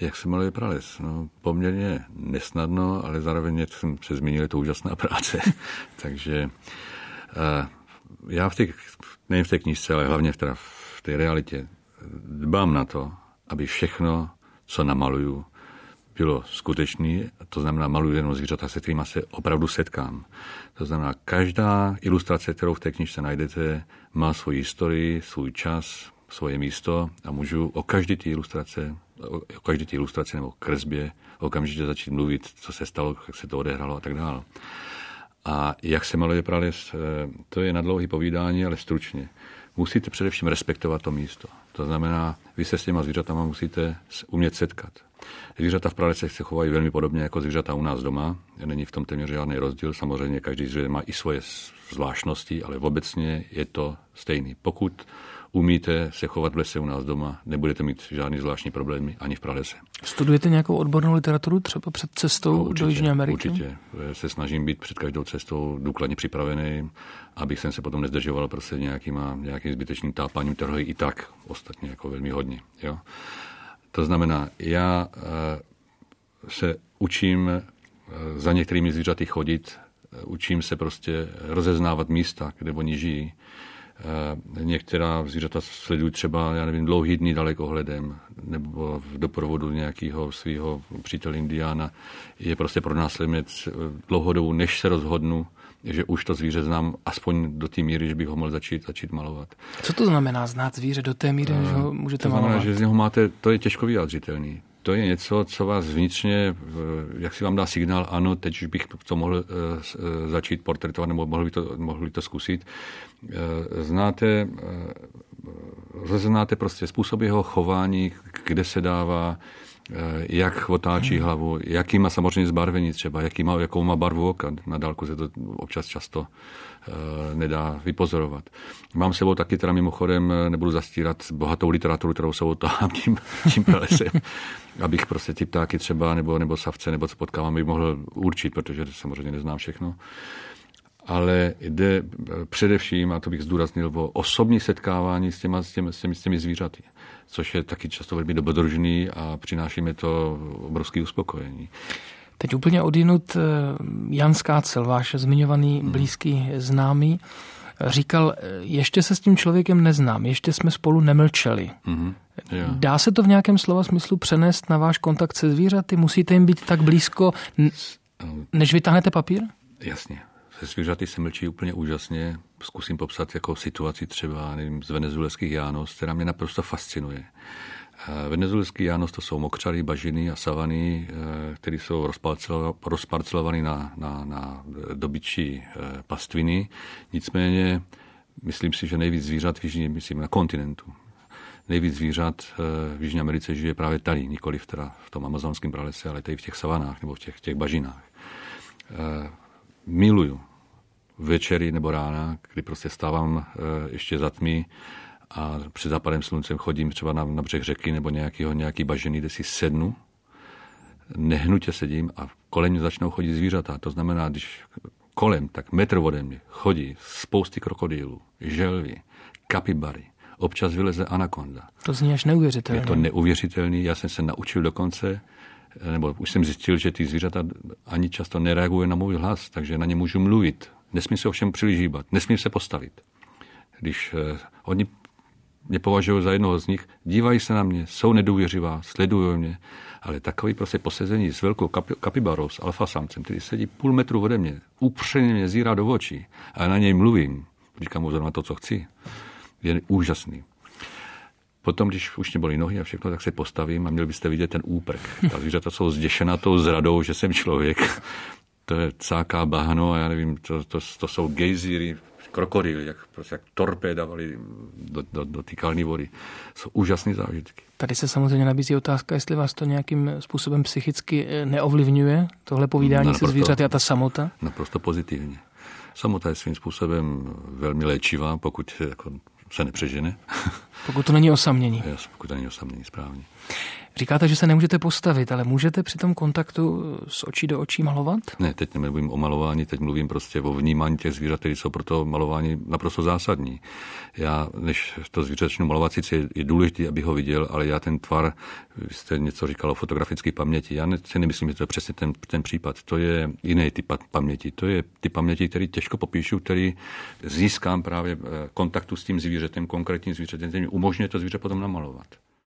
Jak se maluje prales? No, poměrně nesnadno, ale zároveň, jak jsem se zmínil, je to úžasná práce. Takže já nejen v té knížce, ale hlavně v té realitě dbám na to, aby všechno, co namaluju, bylo skutečný, to znamená maluju jenom zvířata, se kterými se opravdu setkám. To znamená, každá ilustrace, kterou v té knížce najdete, má svoji historii, svůj čas, svoje místo a můžu o každé té ilustraci nebo kresbě okamžitě začít mluvit, co se stalo, jak se to odehrálo a tak dále. A jak se maluje prales, to je na dlouhé povídání, ale stručně. Musíte především respektovat to místo. To znamená, vy se s těma zvířatama musíte umět setkat. Zvířata v pralesech se chovají velmi podobně jako zvířata u nás doma. Není v tom téměř žádný rozdíl. Samozřejmě každý zvíře má i svoje zvláštnosti, ale obecně je to stejný. Pokud umíte se chovat v lese u nás doma, nebudete mít žádný zvláštní problémy ani v pralese. Studujete nějakou odbornou literaturu třeba před cestou do Jižní Ameriky? Určitě. Se snažím být před každou cestou důkladně připravený, abych se potom nezdržoval prostě nějakým zbytečným tápáním, kterého i tak ostatně jako velmi hodně. Jo? To znamená, já se učím za některými zvířaty chodit, učím se prostě rozeznávat místa, kde oni žijí. Některá zvířata sledují třeba, dlouhý dny dalekohledem nebo v doprovodu nějakého svého přítele indiána. Je prostě pro nás limit dlouhodobou, než se rozhodnu, že už to zvíře znám aspoň do té míry, že bych ho mohl začít malovat. Co to znamená znát zvíře do té míry, že ho můžete malovat? To znamená, že z něho máte, to je těžko vyjádřitelný. To je něco, co vás vnitřně, jak si vám dá signál, ano, teď už bych to mohl začít portretovat, nebo mohli to zkusit. Rozeznáte prostě způsob jeho chování, kde se dává, jak otáčí hlavu, jaký má samozřejmě zbarvení třeba, jakou má barvu oka. Na dálku se to občas často nedá vypozorovat. Mám sebou taky teda mimochodem, nebudu zastírat bohatou literaturu, kterou se otahám tím pralesem, abych prostě ty ptáky třeba, nebo savce, nebo co potkávám, bych mohl určit, protože samozřejmě neznám všechno. Ale jde především, a to bych zdůraznil, o osobní setkávání s těmi zvířaty, což je taky často velmi dobrodružný a přináší mi to obrovské uspokojení. Teď úplně odjinud Jan Skácel, váš zmiňovaný blízký známý, říkal, ještě se s tím člověkem neznám, ještě jsme spolu nemlčeli. Dá se to v nějakém slova smyslu přenést na váš kontakt se zvířaty? Musíte jim být tak blízko, než vytáhnete papír? Jasně. Se zvířaty se mlčí úplně úžasně. Zkusím popsat jako situaci třeba z venezuelských János, která mě naprosto fascinuje. Venezuelský János to jsou mokřady, bažiny a savany, které jsou rozparcelované na dobytčí pastviny. Nicméně myslím si, že nejvíc zvířat myslím na kontinentu. Nejvíc zvířat v Jižní Americe žije právě tady, nikoliv teda v tom amazonském pralese, ale tady v těch savanách nebo v těch bažinách. Miluju večery nebo rána, kdy prostě stávám ještě za tmy a před západem sluncem chodím třeba na břeh řeky nebo nějaký bažiny, kde si sednu, nehnutě sedím a kolem mě začnou chodit zvířata. To znamená, když kolem, tak metr ode mě chodí spousty krokodýlů, želvy, kapibary, občas vyleze anakonda. To zní až neuvěřitelné. Je to neuvěřitelný, já jsem se naučil dokonce, nebo už jsem zjistil, že ty zvířata ani často nereagují na můj hlas, takže na ně můžu mluvit. Nesmím se ovšem příliš hýbat, nesmím se postavit. Když oni mě považují za jednoho z nich, dívají se na mě, jsou nedůvěřivá, sledují mě, ale takový prostě posezení s velkou kapibarou, s alfasamcem, který sedí půl metru ode mě, upřeně mě zírá do očí a na něj mluvím, říkám mu zrovna to, co chci, je úžasný. Potom, když už mě bolí nohy a všechno, tak se postavím a měl byste vidět ten úprk. Ta zvířata jsou zděšená tou zradou, že jsem člověk. To je cáká bahno a já nevím, to jsou gejzíry, krokodýly, jak torpédy dávali do té kalné vody. Jsou úžasné zážitky. Tady se samozřejmě nabízí otázka, jestli vás to nějakým způsobem psychicky neovlivňuje, tohle povídání se zvířaty a ta samota? Naprosto pozitivně. Samota je svým způsobem velmi léčivá, pokud jako se nepřežene. Pokud to není osamění. Pokud to není osamění, správně. Říkáte, že se nemůžete postavit, ale můžete při tom kontaktu z očí do očí malovat? Ne, teď nemluvím o malování, teď mluvím prostě o vnímání těch zvířat, které jsou pro to malování naprosto zásadní. Já, než to zvíře začnu malovat, sice je důležité, abych ho viděl, ale já ten tvar, vy jste něco říkal o fotografické paměti, já si nemyslím, že to je přesně ten případ. To je jiný typ paměti. To je ty paměti, který těžko popíšu, který získám právě kontaktu s tím zvířetem, konkrétním zvířetem, který mi umožňuje to zvíře potom namalovat.